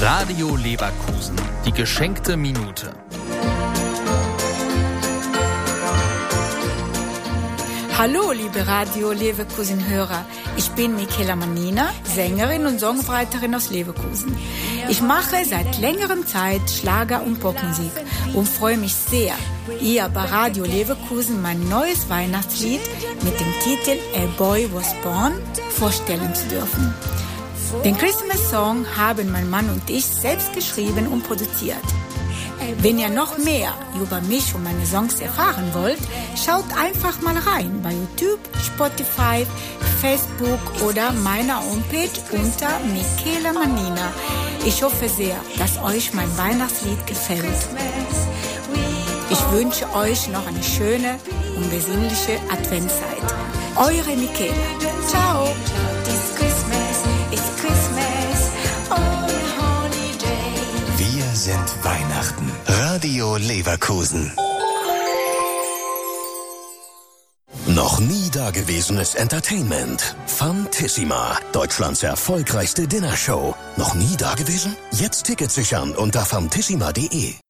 Radio Leverkusen, die geschenkte Minute. Hallo, liebe Radio Leverkusen-Hörer. Ich bin Michaela Manina, Sängerin und Songwriterin aus Leverkusen. Ich mache seit längerem Zeit Schlager- und Popmusik und freue mich sehr, ihr bei Radio Leverkusen mein neues Weihnachtslied mit dem Titel A Boy Was Born vorstellen zu dürfen. Den Christmas-Song haben mein Mann und ich selbst geschrieben und produziert. Wenn ihr noch mehr über mich und meine Songs erfahren wollt, schaut einfach mal rein bei YouTube, Spotify, Facebook oder meiner Homepage unter Michaela Manina. Ich hoffe sehr, dass euch mein Weihnachtslied gefällt. Ich wünsche euch noch eine schöne und besinnliche Adventszeit. Eure Michaela. Ciao. Wir sind Weihnachten. Radio Leverkusen. Noch nie dagewesenes Entertainment. Fantissima. Deutschlands erfolgreichste Dinnershow. Noch nie dagewesen? Jetzt Tickets sichern unter fantissima.de.